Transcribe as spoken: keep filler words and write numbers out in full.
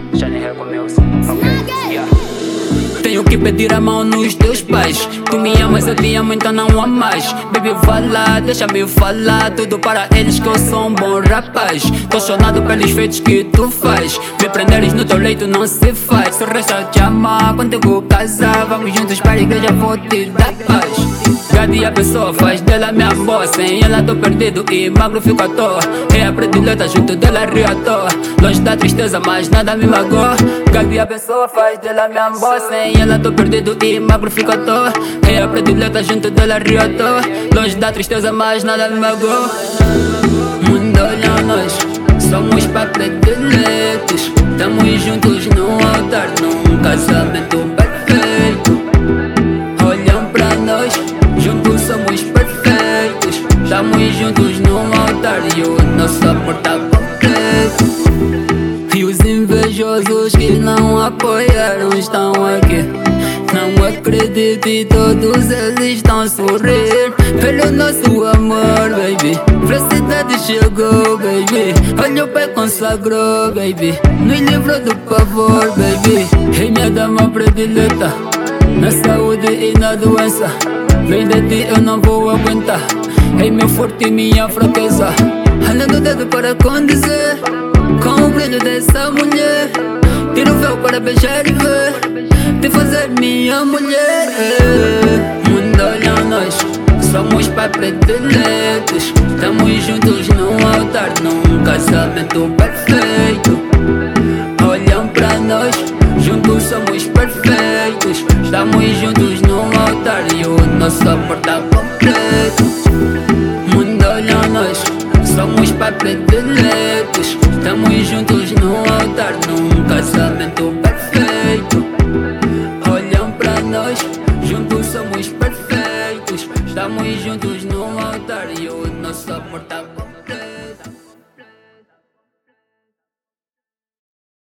Shining Hair com Music. Ok, yeah. Tenho que pedir a mão nos teus pais. Tu me amas, eu te amo, então não há mais. Baby, vai lá, deixa-me falar tudo para eles que eu sou um bom rapaz. Tô chonado pelos feitos que tu faz. Me prenderes no teu leito não se faz. Se o resto eu te amar, contigo casar. Vamos juntos para a igreja, vou te dar paz. Cada dia a pessoa faz dela minha boa. Sem ela tô perdido e magro fico à toa. É a predileta, junto dela rio à toa. Longe da tristeza, mas nada me magoa. Cada dia a pessoa faz dela minha boa. Sem ela tô perdido e magro fico à toa. É a predileta, junto dela rio à toa. Longe da tristeza, mas nada me magoa. Mundo olha nós, somos para prediletos. Tamo juntos no altar, num casamento perfeito. Olham pra nós, juntos somos perfeitos. Estamos juntos num altar e o nosso amor tá completo. E os invejosos que não apoiaram estão aqui. Não acredito e todos eles estão a sorrir pelo nosso amor, baby. Felicidade chegou, baby. Olha o pai consagrou, baby. Nos livrou do pavor, baby. Ei, minha dama predileta, na saúde e na doença, vem de ti eu não vou aguentar. Ei, meu forte e minha fraqueza, andando o dedo para condizer com o brilho dessa mulher. Tiro o véu para beijar e ver, te fazer minha mulher. Mundo olha nós, somos pai prediletos. Estamos juntos num altar, num casamento perfeito. Olham pra nós, juntos somos perfeitos. Estamos juntos num altar e o nosso amor tá completo. Mundo olha nós, somos pai prediletos. Estamos juntos num altar, num casamento perfeito. Olham pra nós, juntos somos perfeitos. Estamos juntos num altar e o nosso amor tá completo.